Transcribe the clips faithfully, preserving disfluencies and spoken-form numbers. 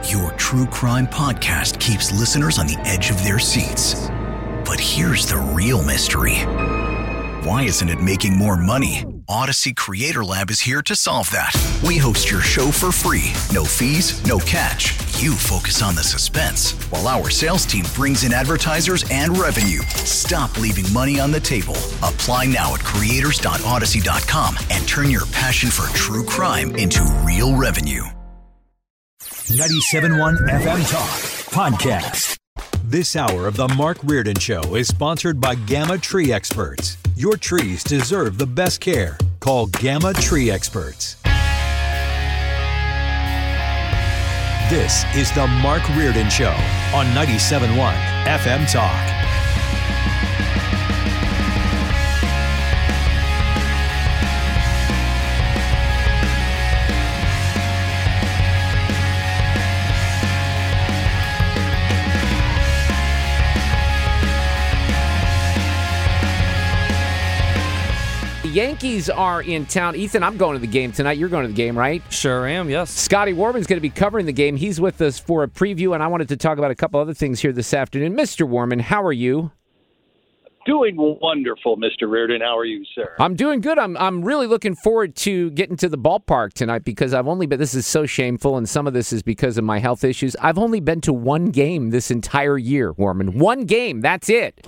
Your true crime podcast keeps listeners on the edge of their seats. But here's the real mystery. Why isn't it making more money? Odyssey Creator Lab is here to solve that. We host your show for free. No fees, no catch. You focus on the suspense, while our sales team brings in advertisers and revenue. Stop leaving money on the table. Apply now at creators dot odyssey dot com and turn your passion for true crime into real revenue. ninety-seven point one F M Talk Podcast. This hour of the Mark Reardon Show is sponsored by Gamma Tree Experts. Your trees deserve the best care. Call Gamma Tree Experts. This is the Mark Reardon Show on ninety-seven point one F M Talk. Yankees are in town. Ethan, I'm going to the game tonight. You're going to the game, right? Sure am, yes. Scotty Warman's going to be covering the game. He's with us for a preview, and I wanted to talk about a couple other things here this afternoon. Mister Warman, how are you? Doing wonderful, Mister Reardon. How are you, sir? I'm doing good. I'm I'm really looking forward to getting to the ballpark tonight because I've only been, this is so shameful, and some of this is because of my health issues. I've only been to one game this entire year, Warman. One game. That's it.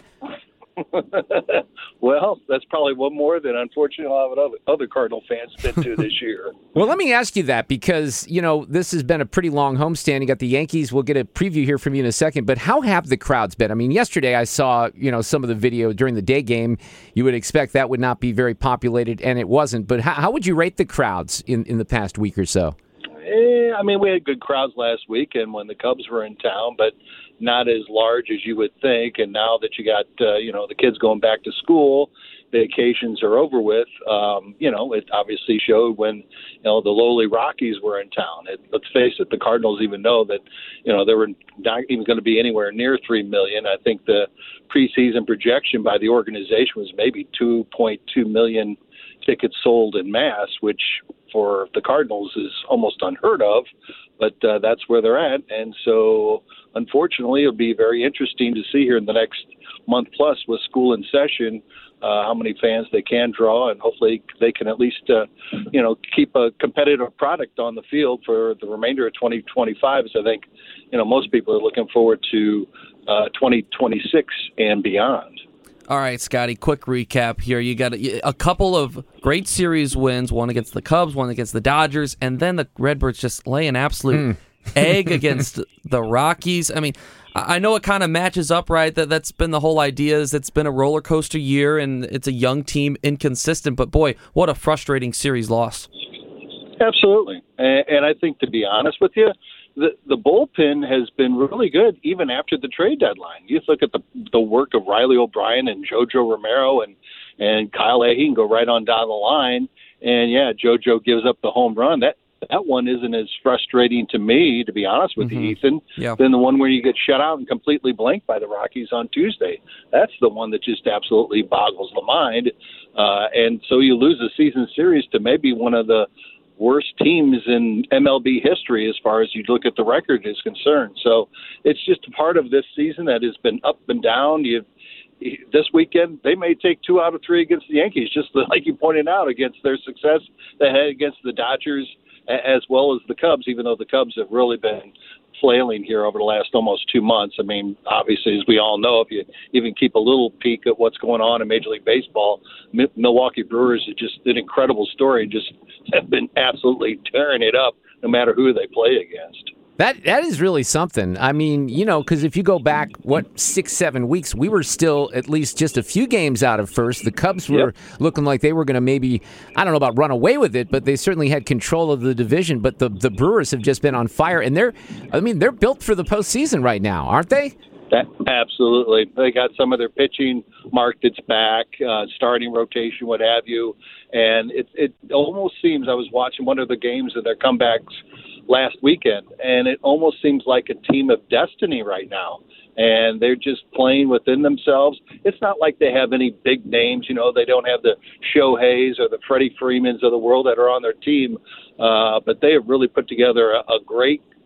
Well, that's probably one more than, unfortunately, a lot of other, other Cardinal fans been to this year. Well, let me ask you that because, you know, this has been a pretty long homestand. You got the Yankees. We'll get a preview here from you in a second. But how have the crowds been? I mean, yesterday I saw, you know, some of the video during the day game. You would expect that would not be very populated, and it wasn't. But how, how would you rate the crowds in, in the past week or so? Eh, I mean, we had good crowds last weekend when the Cubs were in town, but not as large as you would think. And now that you got, uh, you know, the kids going back to school, vacations are over with, um, you know, it obviously showed when, you know, the lowly Rockies were in town. It, let's face it, the Cardinals even know that, you know, they were not even going to be anywhere near three million. I think the preseason projection by the organization was maybe two point two million tickets sold in mass, which for the Cardinals is almost unheard of, but uh, that's where they're at. And so, unfortunately, it'll be very interesting to see here in the next month plus with school in session uh, how many fans they can draw, and hopefully they can at least, uh, you know, keep a competitive product on the field for the remainder of twenty twenty-five. So I think, you know, most people are looking forward to uh, twenty twenty-six and beyond. All right, Scotty, quick recap here. You got a, a couple of great series wins, one against the Cubs, one against the Dodgers, and then the Redbirds just lay an absolute mm. egg against the Rockies. I mean, I know it kind of matches up, right? That, that's been the whole idea, is it's been a roller coaster year, and it's a young team, inconsistent, but boy, what a frustrating series loss. Absolutely. And, and I think, to be honest with you, The, the bullpen has been really good even after the trade deadline. You look at the the work of Riley O'Brien and JoJo Romero and, and Kyle Ahey and go right on down the line. And, yeah, JoJo gives up the home run. That that one isn't as frustrating to me, to be honest with mm-hmm. you, Ethan, yeah. than the one where you get shut out and completely blanked by the Rockies on Tuesday. That's the one that just absolutely boggles the mind. Uh, and so you lose a season series to maybe one of the worst teams in M L B history as far as you look at the record is concerned. So it's just a part of this season that has been up and down. You this weekend, they may take two out of three against the Yankees, just like you pointed out, against their success they had against the Dodgers as well as the Cubs, even though the Cubs have really been flailing here over the last almost two months. I mean, obviously, as we all know, if you even keep a little peek at what's going on in Major League Baseball, M- Milwaukee Brewers is just an incredible story, just have been absolutely tearing it up no matter who they play against. That that is really something. I mean, you know, because if you go back, what, six, seven weeks, we were still at least just a few games out of first. The Cubs were yep. looking like they were going to maybe, I don't know about run away with it, but they certainly had control of the division. But the, the Brewers have just been on fire, and they're, I mean, they're built for the postseason right now, aren't they? That, absolutely. They got some of their pitching marked its back, uh, starting rotation, what have you. And it, it almost seems, I was watching one of the games of their comebacks last weekend, and it almost seems like a team of destiny right now. And they're just playing within themselves. It's not like they have any big names. You know, they don't have the Shoheis or the Freddie Freemans of the world that are on their team. Uh, but they have really put together a, a great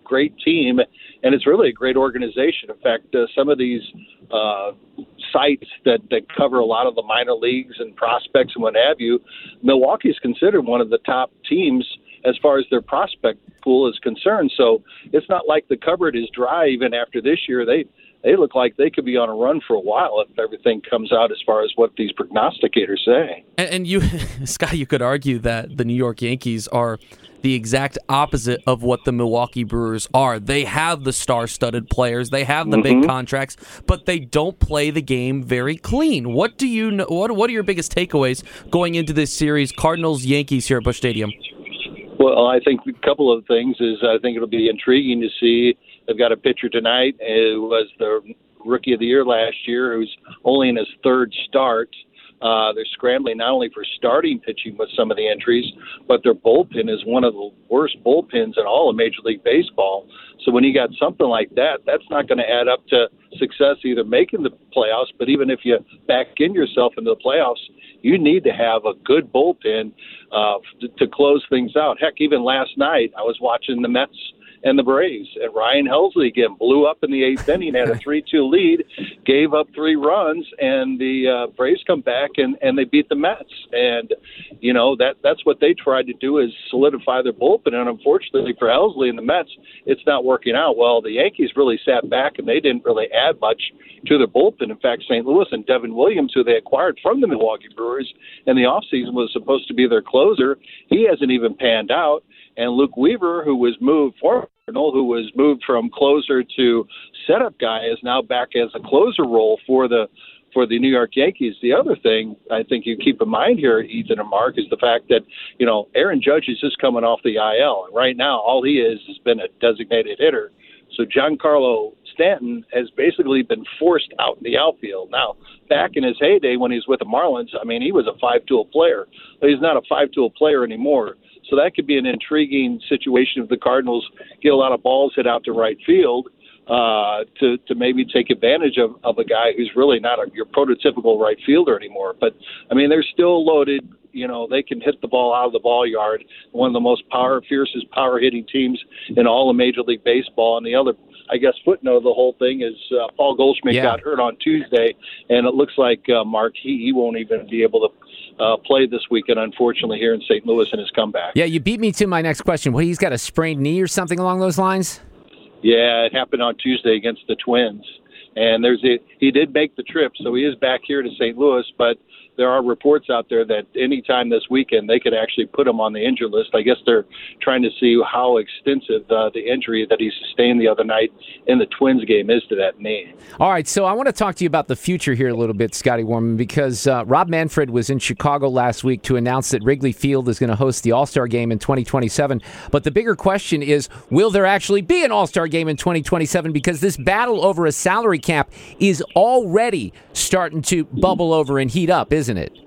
great team, and it's really a great organization. In fact, uh, some of these uh, sites that, that cover a lot of the minor leagues and prospects and what have you, Milwaukee is considered one of the top teams as far as their prospect pool is concerned. So it's not like the cupboard is dry even after this year. They they look like they could be on a run for a while if everything comes out as far as what these prognosticators say. And, and you, Scott, you could argue that the New York Yankees are the exact opposite of what the Milwaukee Brewers are. They have the star-studded players, they have the mm-hmm. big contracts, but they don't play the game very clean. What do you know? What What are your biggest takeaways going into this series, Cardinals Yankees here at Busch Stadium? Well, I think a couple of things is I think it'll be intriguing to see. They've got a pitcher tonight who was the Rookie of the Year last year, who's only in his third start. Uh, they're scrambling not only for starting pitching with some of the entries, but their bullpen is one of the worst bullpens in all of Major League Baseball. So when you got something like that, that's not going to add up to success either making the playoffs, but even if you back in yourself into the playoffs, you need to have a good bullpen uh, to, to close things out. Heck, even last night I was watching the Mets and the Braves, and Ryan Helsley again blew up in the eighth inning, had a three two lead, gave up three runs, and the uh, Braves come back and, and they beat the Mets. And, you know, that that's what they tried to do is solidify their bullpen, and unfortunately for Helsley and the Mets, it's not working out. Well, the Yankees really sat back, and they didn't really add much to their bullpen. In fact, Saint Louis and Devin Williams, who they acquired from the Milwaukee Brewers in the offseason, was supposed to be their closer. He hasn't even panned out. And Luke Weaver, who was moved for who was moved from closer to setup guy, is now back as a closer role for the for the New York Yankees. The other thing I think you keep in mind here, Ethan and Mark, is the fact that, you know, Aaron Judge is just coming off the I L, and right now all he is has been a designated hitter. So Giancarlo Stanton has basically been forced out in the outfield. Now, back in his heyday when he was with the Marlins, I mean, he was a five-tool player, but he's not a five-tool player anymore. So that could be an intriguing situation if the Cardinals get a lot of balls hit out to right field uh, to to maybe take advantage of, of a guy who's really not a, your prototypical right fielder anymore. But, I mean, they're still loaded. You know, they can hit the ball out of the ball yard. One of the most power, fiercest power-hitting teams in all of Major League Baseball. And the other, I guess, footnote of the whole thing is uh, Paul Goldschmidt yeah. got hurt on Tuesday, and it looks like, uh, Mark, he, he won't even be able to Uh, played this weekend, unfortunately, here in Saint Louis in his comeback. Yeah, you beat me to my next question. What, he's got a sprained knee or something along those lines? Yeah, it happened on Tuesday against the Twins. And there's a, he did make the trip, so he is back here to Saint Louis, but there are reports out there that anytime this weekend they could actually put him on the injured list. I guess they're trying to see how extensive uh, the injury that he sustained the other night in the Twins game is to that knee. All right, so I want to talk to you about the future here a little bit, Scotty Warman, because uh, Rob Manfred was in Chicago last week to announce that Wrigley Field is going to host the All-Star Game in twenty twenty-seven. But the bigger question is, will there actually be an All-Star Game in twenty twenty-seven? Because this battle over a salary cap is already starting to bubble over and heat up, isn't it?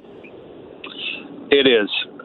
It is.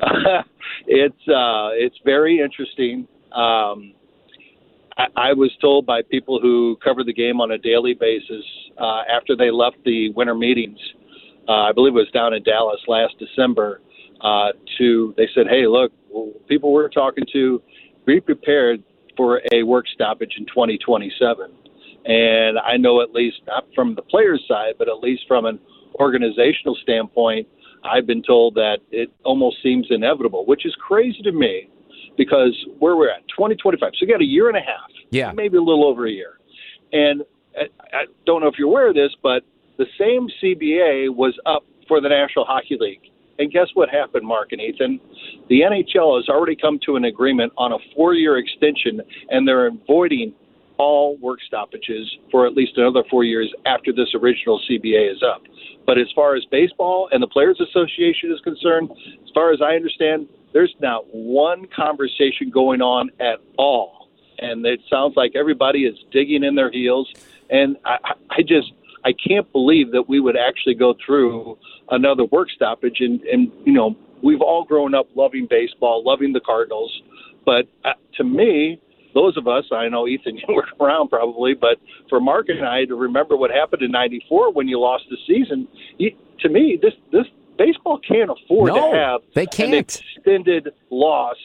it's uh, it's very interesting. Um, I, I was told by people who cover the game on a daily basis uh, after they left the winter meetings, uh, I believe it was down in Dallas last December, uh, to they said, hey, look, people we're talking to, be prepared for a work stoppage in twenty twenty-seven. And I know, at least not from the players' side, but at least from an organizational standpoint, I've been told that it almost seems inevitable, which is crazy to me because where we're at, twenty twenty-five. So you got a year and a half, yeah, maybe a little over a year. And I, I don't know if you're aware of this, but the same C B A was up for the National Hockey League. And guess what happened, Mark and Ethan? The N H L has already come to an agreement on a four-year extension, and they're avoiding all work stoppages for at least another four years after this original C B A is up. But as far as baseball and the Players Association is concerned, as far as I understand, there's not one conversation going on at all. And it sounds like everybody is digging in their heels. And I, I just, I can't believe that we would actually go through another work stoppage. And, and you know, we've all grown up loving baseball, loving the Cardinals. But uh, to me, those of us, I know, Ethan, you weren't around probably, but for Mark and I to remember what happened in ninety-four when you lost the season, you, to me, this this baseball can't afford no, to have they can't. an extended loss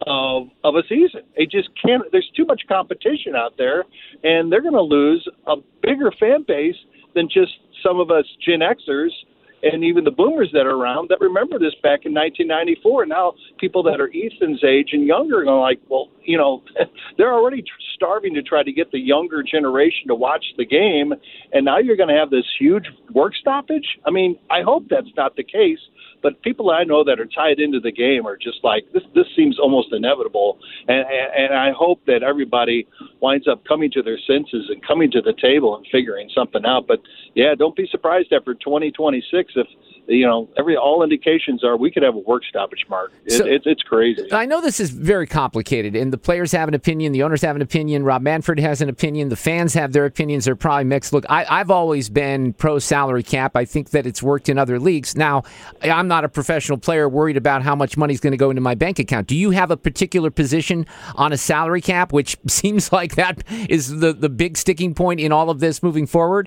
of of a season. It just can't. There's too much competition out there, and they're going to lose a bigger fan base than just some of us Gen Xers and even the boomers that are around that remember this back in nineteen ninety-four. Now people that are Ethan's age and younger are like, well, you know, they're already tr- starving to try to get the younger generation to watch the game, and now you're going to have this huge work stoppage. I mean, I hope that's not the case, but people I know that are tied into the game are just like, this This seems almost inevitable, and, and, and I hope that everybody winds up coming to their senses and coming to the table and figuring something out. But, yeah, don't be surprised after twenty twenty-six if, you know, every all indications are we could have a work stoppage, Mark. It, so, it, it's crazy. I know this is very complicated, and the players have an opinion, the owners have an opinion, Rob Manfred has an opinion, the fans have their opinions. They're probably mixed. Look, I, I've always been pro-salary cap. I think that it's worked in other leagues. Now, I'm not a professional player worried about how much money is going to go into my bank account. Do you have a particular position on a salary cap, which seems like that is the, the big sticking point in all of this moving forward?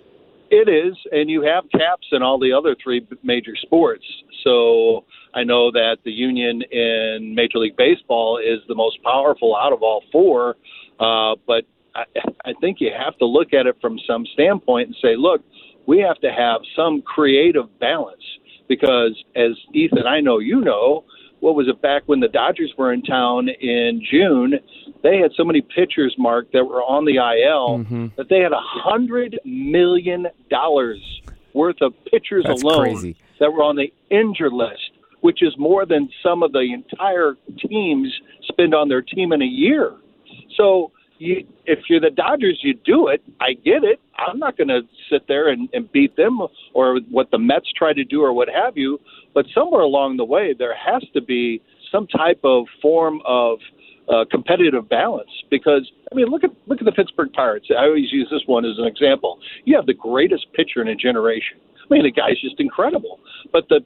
It is, and you have caps in all the other three major sports. So I know that the union in Major League Baseball is the most powerful out of all four, uh, but I, I think you have to look at it from some standpoint and say, look, we have to have some creative balance because, as Ethan, I know you know, what was it, back when the Dodgers were in town in June, they had so many pitchers, Mark, that were on the I L mm-hmm. that they had one hundred million dollars worth of pitchers That's alone crazy. that were on the injured list, which is more than some of the entire teams spend on their team in a year. So you, if you're the Dodgers, you do it. I get it. I'm not going to sit there and, and beat them or what the Mets try to do or what have you. But somewhere along the way, there has to be some type of form of uh, competitive balance. Because, I mean, look at look at the Pittsburgh Pirates. I always use this one as an example. You have the greatest pitcher in a generation. I mean, the guy's just incredible. But the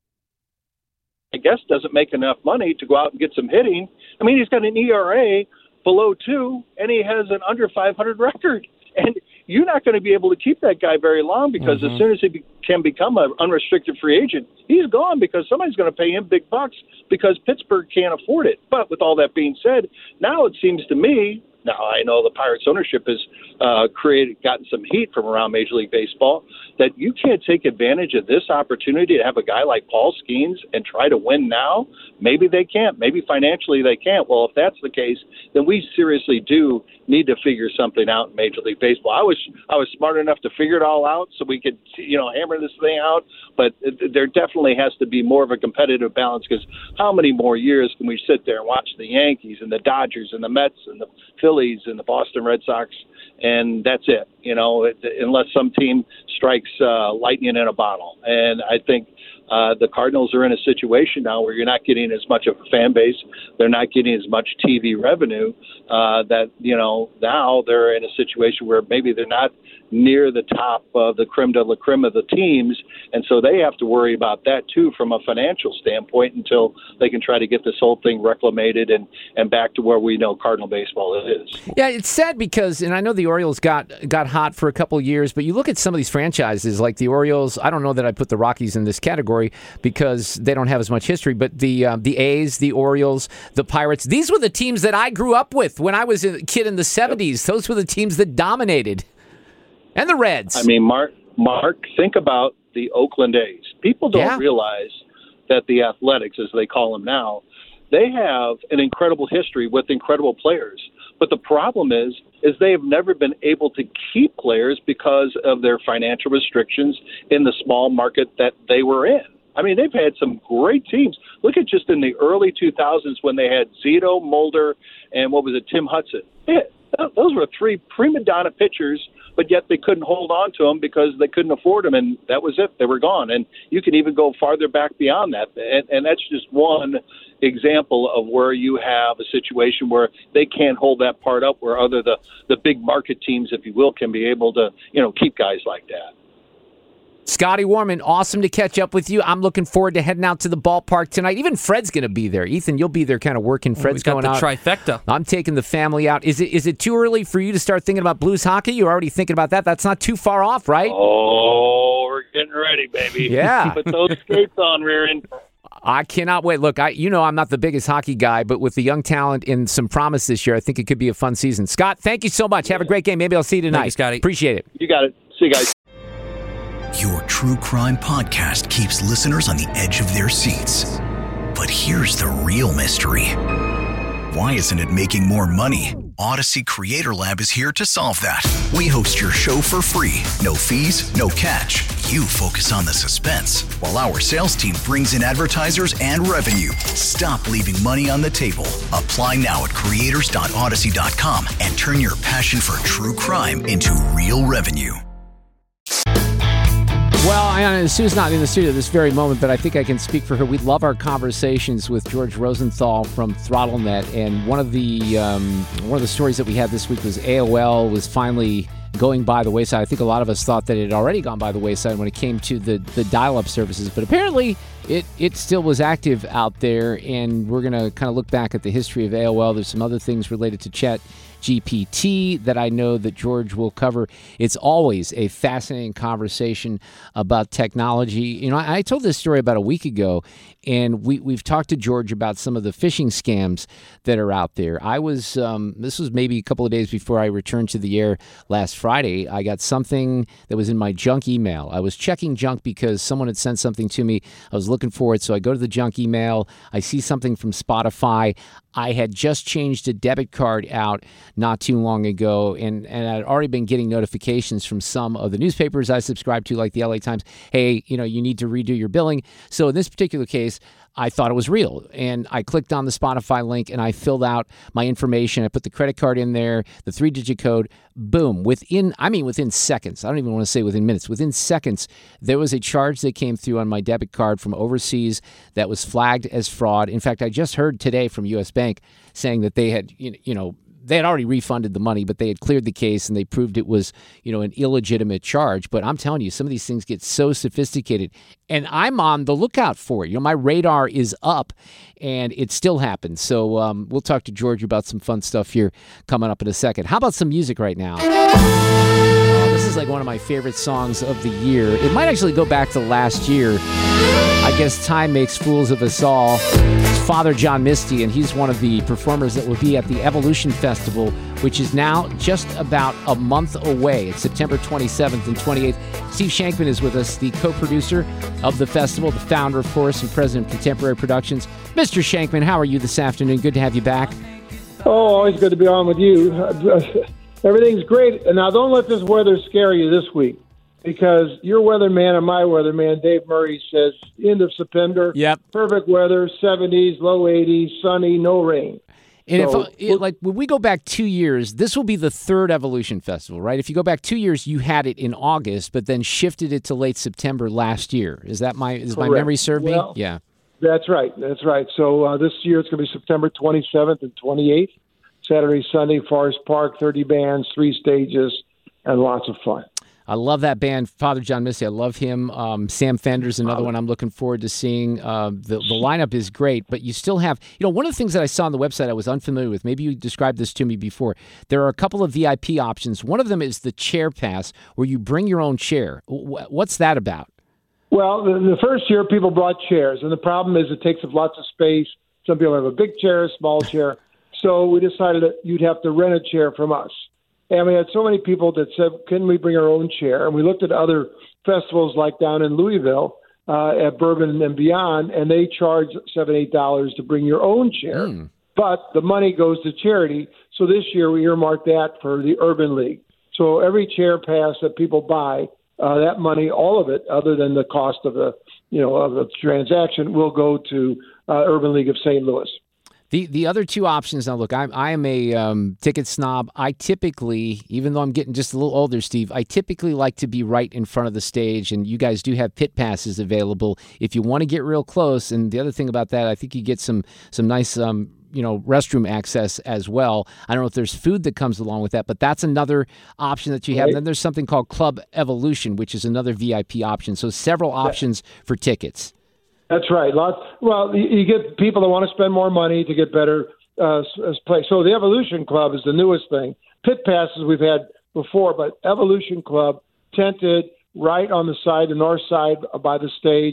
I guess doesn't make enough money to go out and get some hitting. I mean, he's got an E R A below two, and he has an under five hundred record. And you're not going to be able to keep that guy very long because mm-hmm. as soon as he be- can become an unrestricted free agent, he's gone because somebody's going to pay him big bucks because Pittsburgh can't afford it. But with all that being said, now it seems to me, now I know the Pirates ownership has uh, created, gotten some heat from around Major League Baseball, that you can't take advantage of this opportunity to have a guy like Paul Skeens and try to win now. Maybe they can't. Maybe financially they can't. Well, if that's the case, then we seriously do need to figure something out in Major League Baseball. I was I was smart enough to figure it all out so we could, you know, hammer this thing out. But there definitely has to be more of a competitive balance because how many more years can we sit there and watch the Yankees and the Dodgers and the Mets and the Phillies and the Boston Red Sox, and that's it, you know, it, unless some team strikes uh, lightning in a bottle. And I think uh, the Cardinals are in a situation now where you're not getting as much of a fan base. They're not getting as much T V revenue uh, that, you know, now they're in a situation where maybe they're not near the top of the creme de la creme of the teams. And so they have to worry about that, too, from a financial standpoint until they can try to get this whole thing reclamated and, and back to where we know Cardinal baseball is. Yeah, it's sad because, and I know the Orioles got got hot for a couple of years, but you look at some of these franchises like the Orioles. I don't know that I put the Rockies in this category because they don't have as much history, but the uh, the A's, the Orioles, the Pirates, these were the teams that I grew up with when I was a kid in the seventies. Those were the teams that dominated. And the Reds. I mean, Mark, Mark, think about the Oakland A's. People don't yeah. realize that the Athletics, as they call them now, they have an incredible history with incredible players. But the problem is, is they have never been able to keep players because of their financial restrictions in the small market that they were in. I mean, they've had some great teams. Look at just in the early two thousands when they had Zito, Mulder, and what was it, Tim Hudson. Yeah, those were three prima donna pitchers, but yet they couldn't hold on to them because they couldn't afford them, and that was it. They were gone. And you can even go farther back beyond that. And, and that's just one example of where you have a situation where they can't hold that part up, where other the, the big market teams, if you will, can be able to, you know, keep guys like that. Scotty Warman, awesome to catch up with you. I'm looking forward to heading out to the ballpark tonight. Even Fred's going to be there. Ethan, you'll be there kind of working. Fred's well, we got going the out. trifecta. I'm taking the family out. Is it is it too early for you to start thinking about Blues hockey? You're already thinking about that? That's not too far off, right? Oh, we're getting ready, baby. Yeah. Put those skates on, Rearing. I cannot wait. Look, I you know I'm not the biggest hockey guy, but with the young talent and some promise this year, I think it could be a fun season. Scott, thank you so much. Have a great game. Maybe I'll see you tonight. Thank you, Scotty. Appreciate it. You got it. See you guys. Your true crime podcast keeps listeners on the edge of their seats. But here's the real mystery. Why isn't it making more money? Odyssey Creator Lab is here to solve that. We host your show for free. No fees, no catch. You focus on the suspense, while our sales team brings in advertisers and revenue. Stop leaving money on the table. Apply now at creators dot odyssey dot com and turn your passion for true crime into real revenue. Well, Ayanna, Sue's not in the studio at this very moment, but I think I can speak for her. We love our conversations with George Rosenthal from ThrottleNet, and one of the um, one of the stories that we had this week was A O L was finally going by the wayside. I think a lot of us thought that it had already gone by the wayside when it came to the, the dial-up services, but apparently it, it still was active out there, and we're going to kind of look back at the history of A O L. There's some other things related to Chat G P T that I know that George will cover. It's always a fascinating conversation about technology. You know, I, I told this story about a week ago, and we, we've talked to George about some of the phishing scams that are out there. I was, um, this was maybe a couple of days before I returned to the air last Friday. I got something that was in my junk email. I was checking junk because someone had sent something to me. I was looking for it, so I go to the junk email. I see something from Spotify. I had just changed a debit card out not too long ago, and, and I'd already been getting notifications from some of the newspapers I subscribe to, like the L A Times. Hey, you know, you need to redo your billing. So in this particular case, I thought it was real, and I clicked on the Spotify link, and I filled out my information. I put the credit card in there, the three-digit code. Boom. Within, I mean, within seconds. I don't even want to say within minutes. Within seconds, there was a charge that came through on my debit card from overseas that was flagged as fraud. In fact, I just heard today from U S Bank saying that they had, you know, they had already refunded the money, but they had cleared the case and they proved it was, you know, an illegitimate charge. But I'm telling you, some of these things get so sophisticated, and I'm on the lookout for it. You know, my radar is up, and it still happens. So um, we'll talk to George about some fun stuff here coming up in a second. How about some music right now? Oh, this is like one of my favorite songs of the year. It might actually go back to last year. I guess time makes fools of us all. It's Father John Misty, and he's one of the performers that will be at the Evolution Festival, which is now just about a month away. It's September twenty-seventh and twenty-eighth. Steve Shankman is with us, the co-producer of the festival, the founder, of course, and president of Contemporary Productions. Mister Shankman, how are you this afternoon? Good to have you back. Oh, always good to be on with you. Everything's great. And now don't let this weather scare you this week, because your weatherman and my weatherman, Dave Murray, says end of September. Yep. Perfect weather, seventies, low eighties, sunny, no rain. And so, if it, like when we go back two years, this will be the third Evolution Festival, right? If you go back two years, you had it in August, but then shifted it to late September last year. Is that my is correct. my memory serve me? Well, yeah. That's right. That's right. So uh, this year it's going to be September twenty-seventh and twenty-eighth. Saturday, Sunday, Forest Park, thirty bands, three stages, and lots of fun. I love that band, Father John Misty. I love him. Um, Sam Fender's another one I'm looking forward to seeing. Uh, the, the lineup is great, but you still have, you know, one of the things that I saw on the website I was unfamiliar with, maybe you described this to me before, there are a couple of V I P options. One of them is the chair pass, where you bring your own chair. What's that about? Well, the, the first year people brought chairs, and the problem is it takes up lots of space. Some people have a big chair, a small chair. So we decided that you'd have to rent a chair from us. And we had so many people that said, can we bring our own chair? And we looked at other festivals like down in Louisville uh, at Bourbon and Beyond, and they charge seven dollars, eight dollars to bring your own chair. Mm. But the money goes to charity. So this year we earmarked that for the Urban League. So every chair pass that people buy, uh, that money, all of it, other than the cost of the, you know, of the transaction, will go to uh, Urban League of Saint Louis. The the other two options, now look, I, I am a um, ticket snob. I typically, even though I'm getting just a little older, Steve, I typically like to be right in front of the stage, and you guys do have pit passes available if you want to get real close. And the other thing about that, I think you get some some nice um, you know, restroom access as well. I don't know if there's food that comes along with that, but that's another option that you have. Right. Then there's something called Club Evolution, which is another V I P option. So several options yeah. for tickets. That's right. Lots. Well, you get people that want to spend more money to get better uh, play. So the Evolution Club is the newest thing. Pit passes we've had before, but Evolution Club, tented right on the side, the north side by the stage,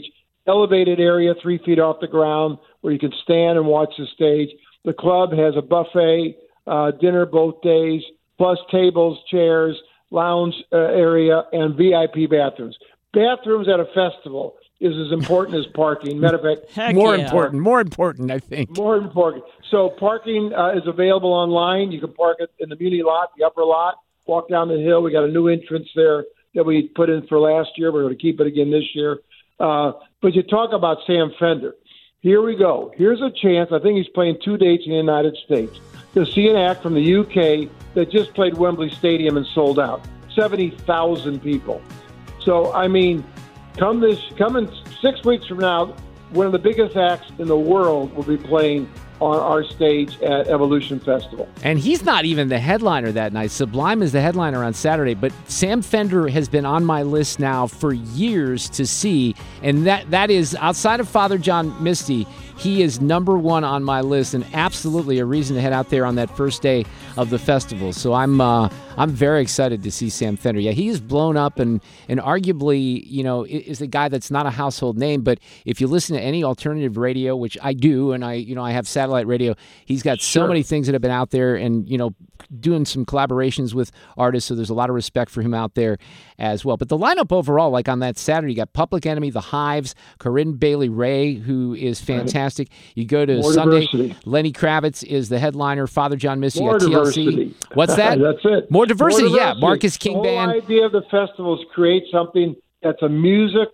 elevated area three feet off the ground where you can stand and watch the stage. The club has a buffet, uh, dinner both days, plus tables, chairs, lounge uh, area, and V I P bathrooms. Bathrooms at a festival is as important as parking. Matter of fact, Heck more yeah. important, more important, I think. more important. So parking uh, is available online. You can park it in the muni lot, the upper lot, walk down the hill. We got a new entrance there that we put in for last year. We're going to keep it again this year. Uh, but you talk about Sam Fender. Here we go. Here's a chance. I think he's playing two dates in the United States to see an act from the U K that just played Wembley Stadium and sold out. seventy thousand people. So, I mean, come this, come in six weeks from now, one of the biggest acts in the world will be playing on our stage at Evolution Festival. And he's not even the headliner that night. Sublime is the headliner on Saturday, but Sam Fender has been on my list now for years to see, and that that is, outside of Father John Misty, he is number one on my list, and absolutely a reason to head out there on that first day of the festival. So I'm uh, I'm very excited to see Sam Fender. Yeah, he is blown up, and and arguably, you know, is a guy that's not a household name. But if you listen to any alternative radio, which I do, and I you know I have satellite radio, he's got so Sure. many things that have been out there, and you know, doing some collaborations with artists. So there's a lot of respect for him out there as well. But the lineup overall, like on that Saturday, you got Public Enemy, The Hives, Corinne Bailey Ray, who is fantastic. You go to More Sunday, diversity. Lenny Kravitz is the headliner, Father John Misty More at T L C. diversity. What's that? That's it. More diversity, More yeah. diversity. Marcus King the whole Band. idea of the festival is create something that's a music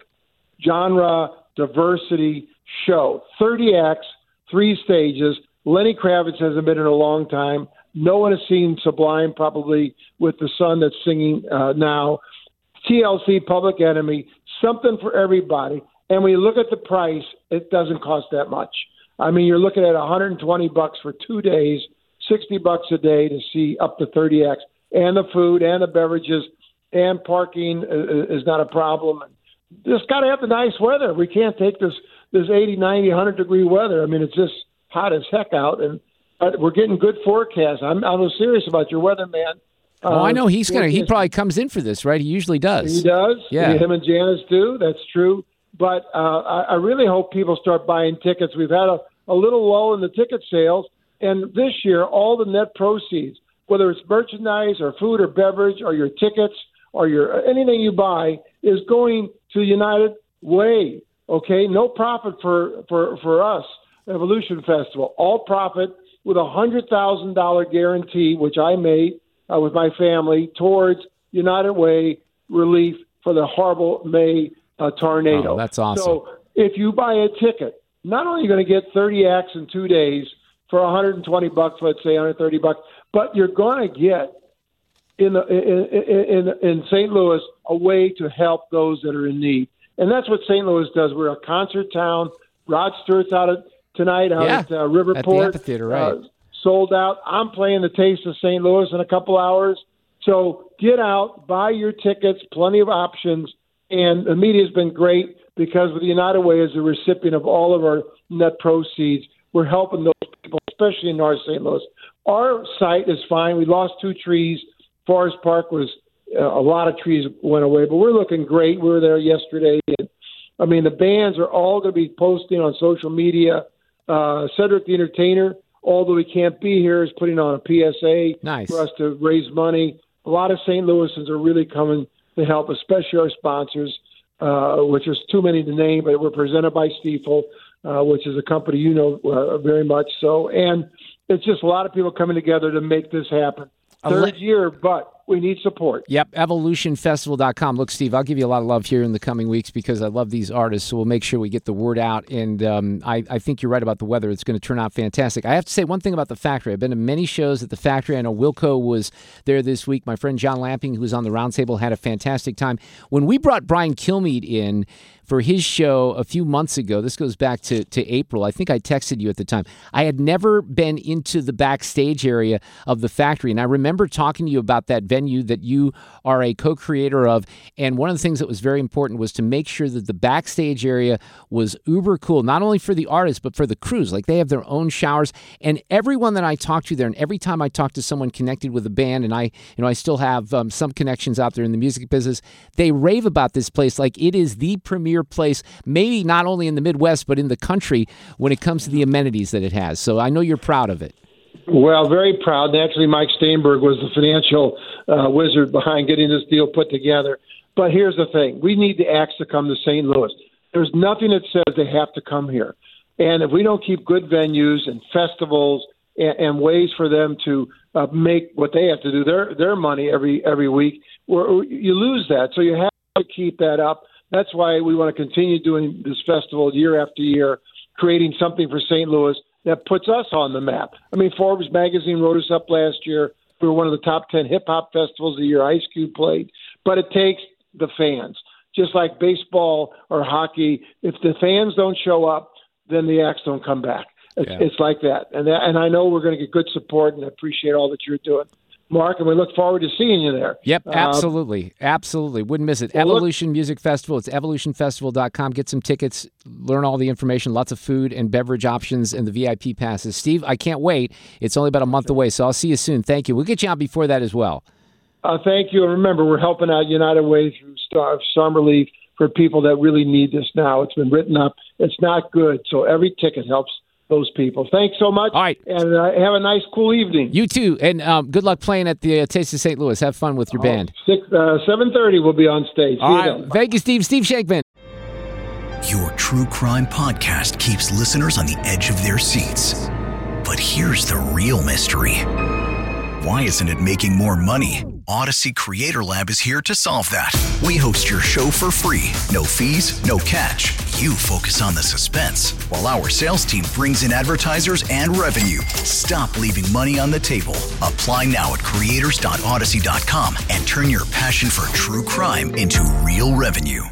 genre diversity show. thirty acts, three stages. Lenny Kravitz hasn't been in a long time. No one has seen Sublime, probably, with the son that's singing uh, now. T L C, Public Enemy, something for everybody. And when you look at the price, it doesn't cost that much. I mean, you're looking at one hundred twenty bucks for two days, sixty bucks a day to see up to thirty acts, and the food and the beverages and parking is not a problem. Just got to have the nice weather. We can't take this this eighty, ninety, one hundred degree weather. I mean, it's just hot as heck out, and uh, we're getting good forecasts. I'm I'm serious about your weather, man. Oh, I know he's gonna. He He probably comes in for this, right? He usually does. He does. Yeah. Him and Janice do. That's true. But uh, I, I really hope people start buying tickets. We've had a, a little lull in the ticket sales, and this year, all the net proceeds, whether it's merchandise or food or beverage or your tickets or your anything you buy, is going to United Way. Okay, no profit for for for us, Evolution Festival. All profit with a hundred thousand dollar guarantee, which I made uh, with my family towards United Way relief for the horrible May uh, tornado. Oh, that's awesome. So if you buy a ticket, not only are you going to get thirty acts in two days for one hundred twenty bucks, let's say one hundred thirty bucks, but you're going to get in the in, in in Saint Louis a way to help those that are in need. And that's what Saint Louis does. We're a concert town. Rod Stewart's out at, tonight out Yeah, at uh, Riverport. at the amphitheater, right. Uh, sold out. I'm playing the Taste of Saint Louis in a couple hours. So get out, buy your tickets, plenty of options. And the media's been great because with the United Way as a recipient of all of our net proceeds, we're helping those people, especially in North Saint Louis. Our site is fine. We lost two trees. Forest Park was uh, a lot of trees went away, but we're looking great. We were there yesterday. And, I mean, the bands are all going to be posting on social media. Uh, Cedric the Entertainer, although he can't be here, is putting on a P S A Nice. for us to raise money. A lot of Saint Louisans are really coming to help, especially our sponsors, uh, which is too many to name, but we're presented by Stiefel, uh, which is a company you know uh, very much so. And it's just a lot of people coming together to make this happen. Third year, but we need support. Yep, evolution festival dot com. Look, Steve, I'll give you a lot of love here in the coming weeks because I love these artists, so we'll make sure we get the word out. And um, I, I think you're right about the weather. It's going to turn out fantastic. I have to say one thing about the Factory. I've been to many shows at the Factory. I know Wilco was there this week. My friend John Lamping, who was on the roundtable, had a fantastic time. When we brought Brian Kilmeade in for his show a few months ago, this goes back to, to April, I think I texted you at the time. I had never been into the backstage area of the Factory, and I remember talking to you about that venue that you are a co-creator of, and one of the things that was very important was to make sure that the backstage area was uber cool, not only for the artists, but for the crews. Like, they have their own showers, and everyone that I talked to there, and every time I talk to someone connected with a band, and I, you know, I still have um, some connections out there in the music business, they rave about this place like it is the premier premier place, maybe not only in the Midwest, but in the country when it comes to the amenities that it has. So I know you're proud of it. Well, very proud. Actually, Mike Steinberg was the financial uh, wizard behind getting this deal put together. But here's the thing. We need the Axe to come to Saint Louis. There's nothing that says they have to come here. And if we don't keep good venues and festivals and, and ways for them to uh, make what they have to do, their their money every every week, we're, you lose that. So you have to keep that up. That's why we want to continue doing this festival year after year, creating something for Saint Louis that puts us on the map. I mean, Forbes magazine wrote us up last year. We were one of the top ten hip-hop festivals the year Ice Cube played. But it takes the fans. Just like baseball or hockey, if the fans don't show up, then the Axe don't come back. It's, yeah. it's like that. And that, and I know we're going to get good support, and I appreciate all that you're doing, Mark, and we look forward to seeing you there. Yep, absolutely. Uh, absolutely. Wouldn't miss it. Well, Evolution look, Music Festival. It's evolution festival dot com. Get some tickets, learn all the information, lots of food and beverage options, and the V I P passes. Steve, I can't wait. It's only about a month away, so I'll see you soon. Thank you. We'll get you out before that as well. Uh, thank you. And remember, we're helping out United Way through Star, Storm Relief for people that really need this now. It's been written up. It's not good, so every ticket helps those people. Thanks so much. All right. And uh, have a nice, cool evening. You too. And um, good luck playing at the uh, Taste of Saint Louis. Have fun with your oh, band. Six, uh, seven thirty we'll be on stage. All right. Thank you, Steve. Steve Shankman. Your true crime podcast keeps listeners on the edge of their seats. But here's the real mystery. Why isn't it making more money? Odyssey Creator Lab is here to solve that. We host your show for free. No fees, no catch. You focus on the suspense, while our sales team brings in advertisers and revenue. Stop leaving money on the table. Apply now at creators dot odyssey dot com and turn your passion for true crime into real revenue.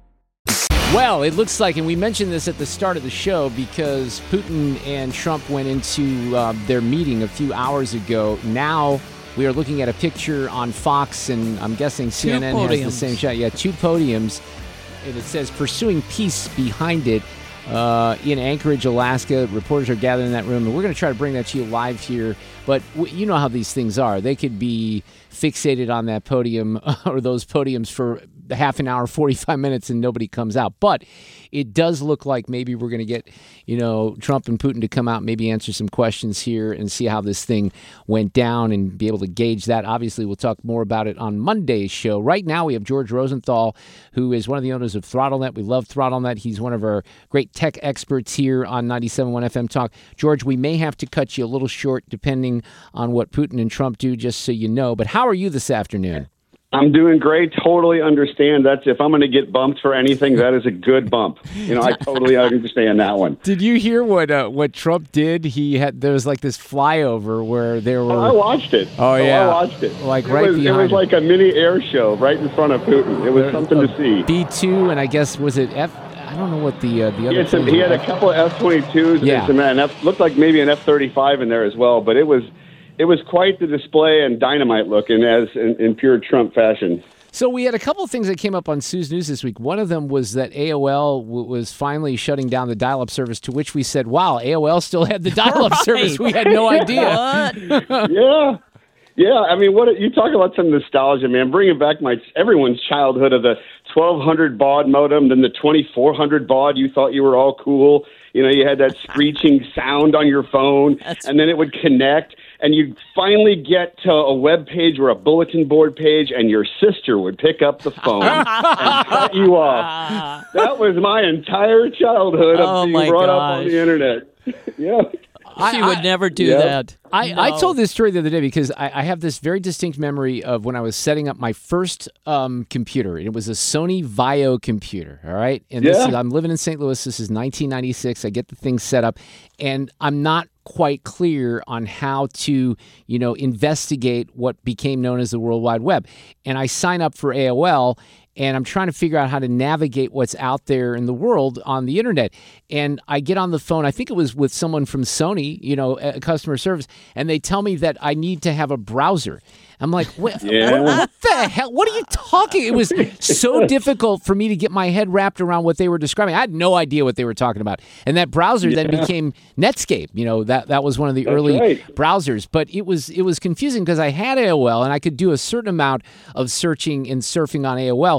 Well, it looks like, and we mentioned this at the start of the show, because Putin and Trump went into uh, their meeting a few hours ago. Now we are looking at a picture on Fox, and I'm guessing C N N has the same shot. Yeah, two podiums. And it says pursuing peace behind it uh, in Anchorage, Alaska. Reporters are gathered in that room, and we're going to try to bring that to you live here. But w- you know how these things are. They could be fixated on that podium or those podiums for half an hour, forty-five minutes, and nobody comes out. But it does look like maybe we're going to get, you know, Trump and Putin to come out, maybe answer some questions here and see how this thing went down and be able to gauge that. Obviously, we'll talk more about it on Monday's show. Right now, we have George Rosenthal, who is one of the owners of ThrottleNet. We love ThrottleNet. He's one of our great tech experts here on ninety-seven point one F M Talk. George, we may have to cut you a little short depending on what Putin and Trump do, just so you know. But how are you this afternoon? I'm doing great. Totally understand. That's if I'm going to get bumped for anything, that is a good bump. You know, I totally understand that one. Did you hear what uh, what Trump did? He had there was like this flyover where there were. Oh, I watched it. Oh yeah, oh, I watched it. Like it right was, behind. It was like a mini air show right in front of Putin. It was there, something uh, to see. B two, and I guess was it F? I don't know what the uh, the other. He had, some, he had a couple of F twenty-twos. Yeah. And some, and F, looked like maybe an F thirty-five in there as well. But it was it was quite the display and dynamite looking, as in, in pure Trump fashion. So we had a couple of things that came up on Sue's News this week. One of them was that A O L w- was finally shutting down the dial-up service, to which we said, wow, A O L still had the dial-up right. service. We had no idea. What? Yeah. Yeah, I mean, what you talk about some nostalgia, man. Bringing back my everyone's childhood of the twelve hundred baud modem, then the twenty-four hundred baud. You thought you were all cool. You know, you had that screeching sound on your phone, That's and then it would connect, and you'd finally get to a web page or a bulletin board page, and your sister would pick up the phone and cut you off. That was my entire childhood of Oh, being my brought gosh. up on the internet. Yeah. I- She would I- never do Yeah. that. I, No. I told this story the other day because I, I have this very distinct memory of when I was setting up my first um, computer. It was a Sony Vaio computer, all right? And this Yeah. is, I'm living in Saint Louis. This is nineteen ninety-six. I get the thing set up, and I'm not quite clear on how to, you know, investigate what became known as the World Wide Web. And I sign up for A O L, and I'm trying to figure out how to navigate what's out there in the world on the internet. And I get on the phone, I think it was with someone from Sony, you know, uh, customer service, and they tell me that I need to have a browser. I'm like, what, Yeah. what, what the hell? What are you talking? It was so difficult for me to get my head wrapped around what they were describing. I had no idea what they were talking about. And that browser then Yeah. became Netscape. You know, that, that was one of the That's early right. browsers. But it was it was confusing because I had A O L and I could do a certain amount of searching and surfing on A O L.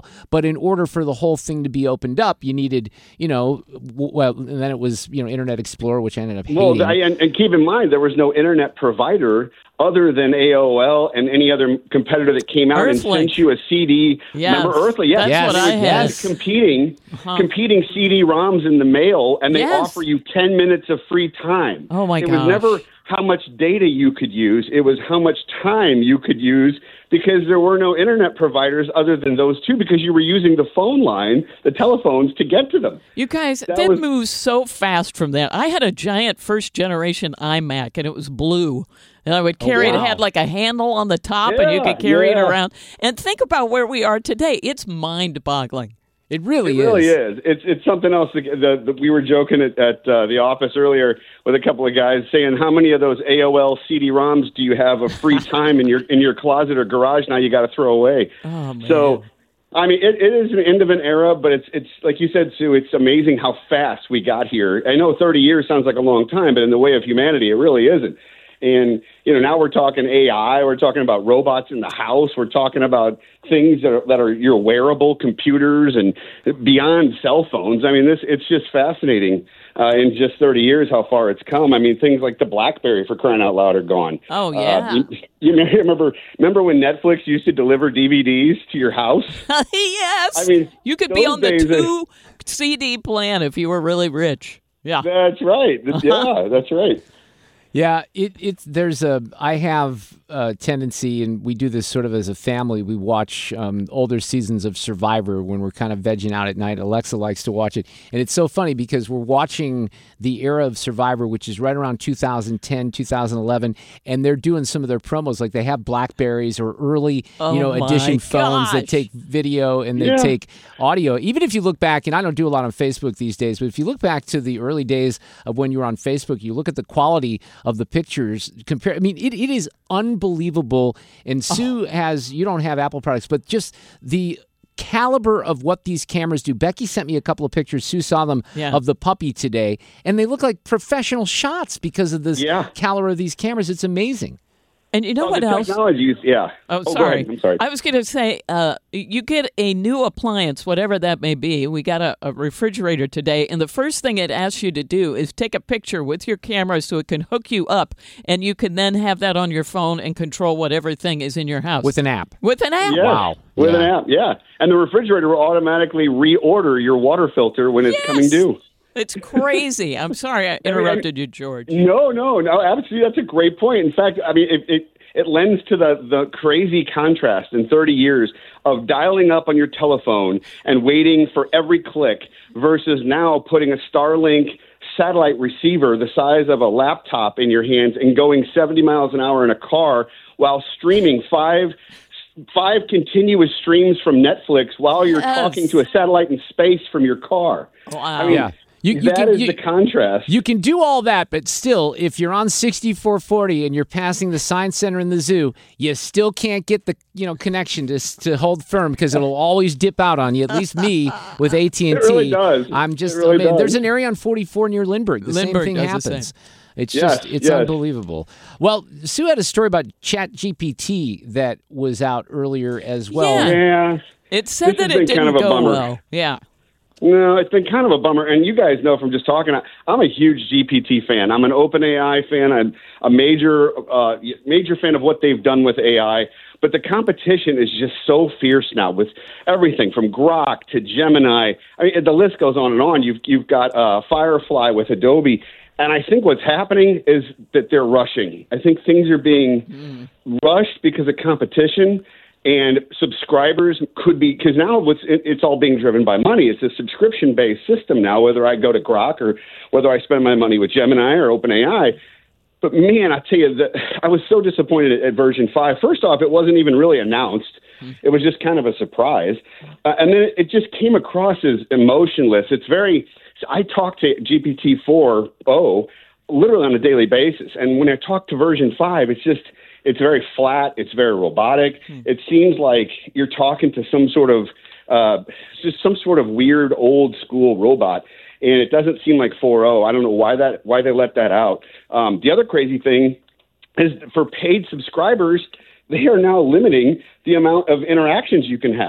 well. But in order for the whole thing to be opened up, you needed, you know, w- well, and then it was, you know, Internet Explorer, which I ended up hating. Well, I, and, and keep in mind, there was no internet provider other than A O L and any other competitor that came out Earthlink. and sent you a C D. Yes. Remember Earthly? Yes. That's Yes. what I had. Yes. Competing, Uh-huh. competing C D ROMs in the mail, and they Yes. offer you ten minutes of free time. Oh, my It gosh. was never how much data you could use. It was how much time you could use, because there were no internet providers other than those two, because you were using the phone line, the telephones, to get to them. You guys, That that was- moves so fast from that. I had a giant first generation iMac, and it was blue. And I would carry it. It wow. had like a handle on the top, and you Yeah, could carry it yeah. around. And think about where we are today. It's mind-boggling. It really It really is. is. It's it's something else. The, the, the, we were joking at, at uh, the office earlier with a couple of guys saying, how many of those A O L C D ROMs do you have of free time in your in your closet or garage now you got to throw away? Oh, man. So, I mean, it, it is an end of an era, but it's it's like you said, Sue. It's amazing how fast we got here. I know thirty years sounds like a long time, but in the way of humanity, it really isn't. And, you know, now we're talking A I, we're talking about robots in the house, we're talking about things that are, that are your wearable computers and beyond cell phones. I mean, this it's just fascinating uh, in just thirty years how far it's come. I mean, things like the BlackBerry, for crying out loud, are gone. Oh, yeah. Uh, you, you may remember, remember when Netflix used to deliver D V Ds to your house? Yes. I mean, you could be those on the days, uh, two C D plan if you were really rich. Yeah. That's right. Yeah, that's right. Yeah, it it's there's a I have a tendency, and we do this sort of as a family. We watch um, older seasons of Survivor when we're kind of vegging out at night. Alexa likes to watch it, and it's so funny because we're watching the era of Survivor, which is right around two thousand ten, two thousand eleven, and they're doing some of their promos like they have Blackberries or early, Oh you know, my edition phones that gosh. take video and they Yeah. take audio. Even if you look back, and I don't do a lot on Facebook these days, but if you look back to the early days of when you were on Facebook, you look at the quality of the pictures. Compare, I mean, it, it is unbelievable. And Sue has, you don't have Apple products, but just the caliber of what these cameras do. Becky sent me a couple of pictures. Sue saw them Yeah. of the puppy today, and they look like professional shots because of this Yeah. caliber of these cameras. It's amazing. And you know Oh, what the else? technology, yeah. Oh, go sorry. ahead. I'm sorry. I was going to say, uh, you get a new appliance, whatever that may be. We got a, a refrigerator today, and the first thing it asks you to do is take a picture with your camera so it can hook you up, and you can then have that on your phone and control whatever thing is in your house. With an app. With an app. Yes, Wow. With Yeah. an app, yeah. And the refrigerator will automatically reorder your water filter when it's Yes. coming due. It's crazy. I'm sorry I interrupted you, George. No, no, no. Absolutely, that's a great point. In fact, I mean, it it, it lends to the the crazy contrast in thirty years of dialing up on your telephone and waiting for every click versus now putting a Starlink satellite receiver the size of a laptop in your hands and going seventy miles an hour in a car while streaming five five continuous streams from Netflix while you're Yes. talking to a satellite in space from your car. Wow. I mean, Yeah. You- you that can- is you- the contrast. You can do all that, but still, if you're on sixty-four forty and you're passing the science center in the zoo, you still can't get the you know connection to to hold firm because it'll always dip out on you. At least me with A T and T. It really does. I'm just. It really I mean, does. there's an area on forty-four near Lindbergh. The same Lindbergh thing does the happens. same. It's Yes, just it's yes. unbelievable. Well, Sue had a story about Chat G P T that was out earlier as well. Yeah. Yeah. It said This that has it been kind didn't of a go bummer. well. Yeah. No, it's been kind of a bummer. And you guys know from just talking, I- I'm a huge G P T fan. I'm an OpenAI fan. I'm a major, uh, major fan of what they've done with A I. But the competition is just so fierce now with everything from Grok to Gemini. I mean, the list goes on and on. You've you've got uh, Firefly with Adobe. And I think what's happening is that they're rushing. I think things are being mm. rushed because of competition. And subscribers could be, because now what's, it, it's all being driven by money. It's a subscription-based system now, whether I go to Grok or whether I spend my money with Gemini or OpenAI. But man, I tell you, that I was so disappointed at, at version five. First off, it wasn't even really announced. It was just kind of a surprise. Uh, and then it, it just came across as emotionless. It's very, I talk to G P T four o literally on a daily basis. And when I talk to version five, it's just, it's very flat. It's very robotic. Hmm. It seems like you're talking to some sort of, uh, just some sort of weird old school robot. And it doesn't seem like four o. I don't know why that, why they let that out. Um, the other crazy thing is for paid subscribers, they are now limiting the amount of interactions you can have.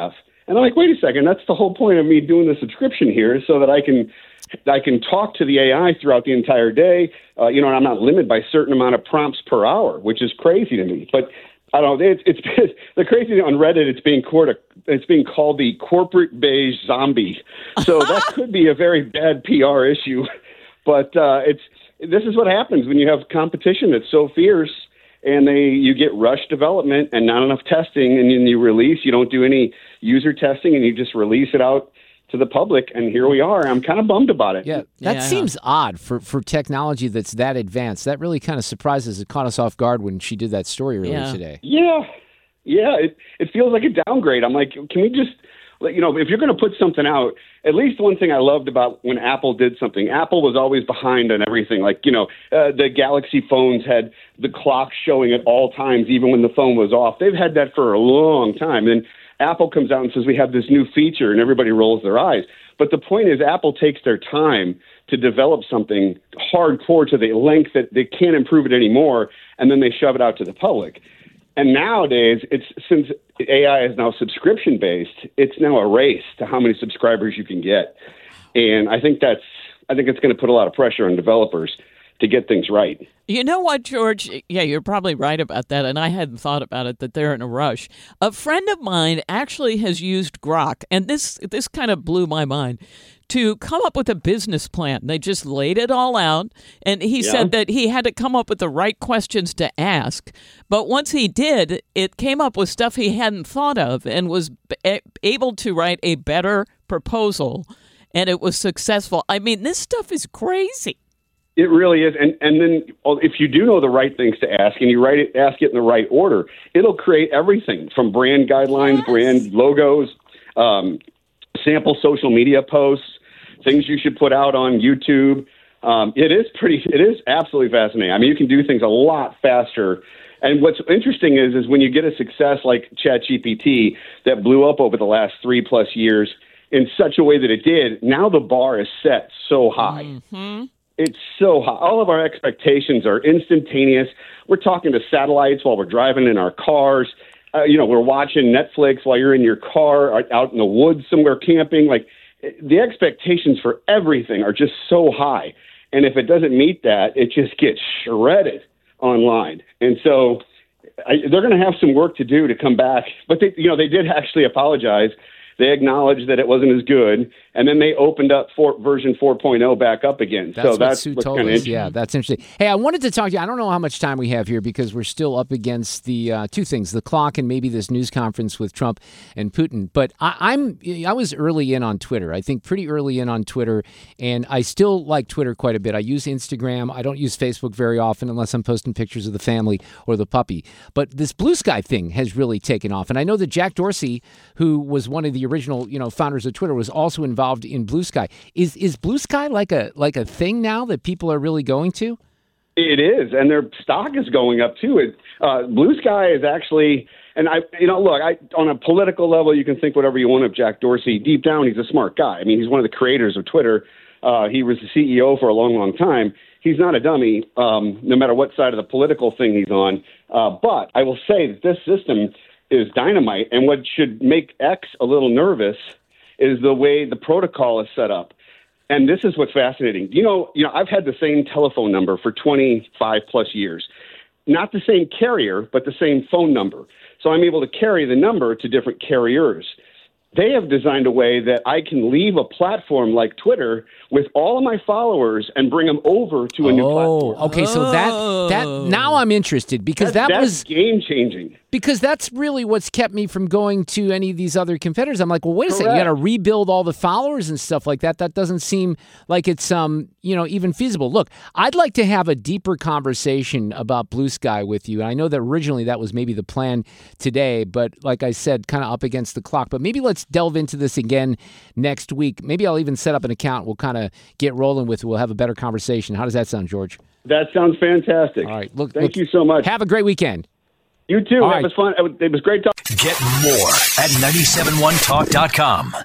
And I'm like, wait a second, that's the whole point of me doing the subscription here, so that I can I can talk to the A I throughout the entire day. Uh, you know, and I'm not limited by a certain amount of prompts per hour, which is crazy to me. But I don't know. It's, it's the crazy thing on Reddit. It's being called a, it's being called the corporate beige zombie. So that could be a very bad P R issue. But uh, it's this is what happens when you have competition that's so fierce, and they you get rushed development and not enough testing, and then you release. You don't do any user testing, and you just release it out to the public, and here we are. I'm kind of bummed about it. Yeah, that Yeah. seems odd for, for technology that's that advanced. That really kind of surprises. It caught us off guard when she did that story earlier Yeah. today. Yeah, yeah. It it feels like a downgrade. I'm like, can we just, you know, if you're going to put something out, at least one thing I loved about when Apple did something, Apple was always behind on everything. Like, you know, uh, the Galaxy phones had the clock showing at all times, even when the phone was off. They've had that for a long time. And Apple comes out and says, we have this new feature, and everybody rolls their eyes. But the point is, Apple takes their time to develop something hardcore to the length that they can't improve it anymore, and then they shove it out to the public. And nowadays, it's since A I is now subscription-based, it's now a race to how many subscribers you can get. And I think that's I think it's going to put a lot of pressure on developers to get things right. You know what, George? Yeah, you're probably right about that, and I hadn't thought about it, that they're in a rush. A friend of mine actually has used Grok, and this this kind of blew my mind, to come up with a business plan. They just laid it all out, and he Yeah. said that he had to come up with the right questions to ask. But once he did, it came up with stuff he hadn't thought of and was b- able to write a better proposal, and it was successful. I mean, this stuff is crazy. It really is. And and then if you do know the right things to ask and you write it, ask it in the right order, it'll create everything from brand guidelines, Yes. brand logos, um, sample social media posts, things you should put out on YouTube. Um, it is pretty, it is absolutely fascinating. I mean, you can do things a lot faster. And what's interesting is, is when you get a success like ChatGPT that blew up over the last three plus years in such a way that it did, now the bar is set so high. Mm-hmm. It's so high. All of our expectations are instantaneous. We're talking to satellites while we're driving in our cars. Uh, you know, we're watching Netflix while you're in your car, or out in the woods somewhere camping. Like, the expectations for everything are just so high. And if it doesn't meet that, it just gets shredded online. And so I, they're going to have some work to do to come back. But, they, you know, they did actually apologize. They acknowledged that it wasn't as good, and then they opened up for version four point oh back up again. That's so what that's Sue what's told kind of us. interesting. Yeah, that's interesting. Hey, I wanted to talk to you. I don't know how much time we have here because we're still up against the uh, two things, the clock and maybe this news conference with Trump and Putin. But I, I'm I was early in on Twitter. I think pretty early in on Twitter, and I still like Twitter quite a bit. I use Instagram. I don't use Facebook very often unless I'm posting pictures of the family or the puppy. But this Blue Sky thing has really taken off. And I know that Jack Dorsey, who was one of the original, you know, founders of Twitter, was also involved in Blue Sky. Is is Blue Sky like a like a thing now that people are really going to? It is, and their stock is going up too. It, uh, Blue Sky is actually, and I, you know, look, I on a political level, you can think whatever you want of Jack Dorsey. Deep down, he's a smart guy. I mean, he's one of the creators of Twitter. Uh, he was the C E O for a long, long time. He's not a dummy, um, no matter what side of the political thing he's on. Uh, but I will say that this system is dynamite, and what should make X a little nervous is the way the protocol is set up. And this is what's fascinating. You know, you know, I've had the same telephone number for twenty-five plus years. Not the same carrier, but the same phone number. So I'm able to carry the number to different carriers. They have designed a way that I can leave a platform like Twitter with all of my followers and bring them over to a new platform. Oh, okay. So that that now I'm interested because That's, that that's was game changing. because that's really what's kept me from going to any of these other competitors. I'm like, well, wait a second, you got Correct. to rebuild all the followers and stuff like that. That doesn't seem like it's um you know even feasible. Look, I'd like to have a deeper conversation about Blue Sky with you. And I know that originally that was maybe the plan today, but like I said, kind of up against the clock. But maybe let's delve into this again next week. Maybe I'll even set up an account. We'll kind of get rolling with it. We'll have a better conversation. How does that sound, George? That sounds fantastic. All right. Look, Thank look, you so much. Have a great weekend. You too. All That right. was fun. It was great talking. Get more at nine seven one talk dot com.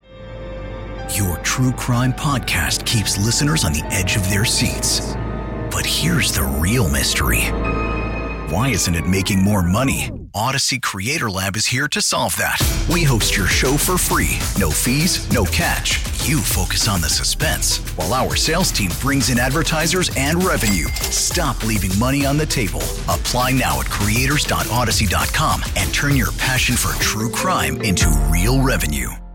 Your true crime podcast keeps listeners on the edge of their seats. But here's the real mystery. Why isn't it making more money? Odyssey Creator Lab is here to solve that. We host your show for free. No fees, no catch. You focus on the suspense, while our sales team brings in advertisers and revenue. Stop leaving money on the table. Apply now at creators dot odyssey dot com and turn your passion for true crime into real revenue.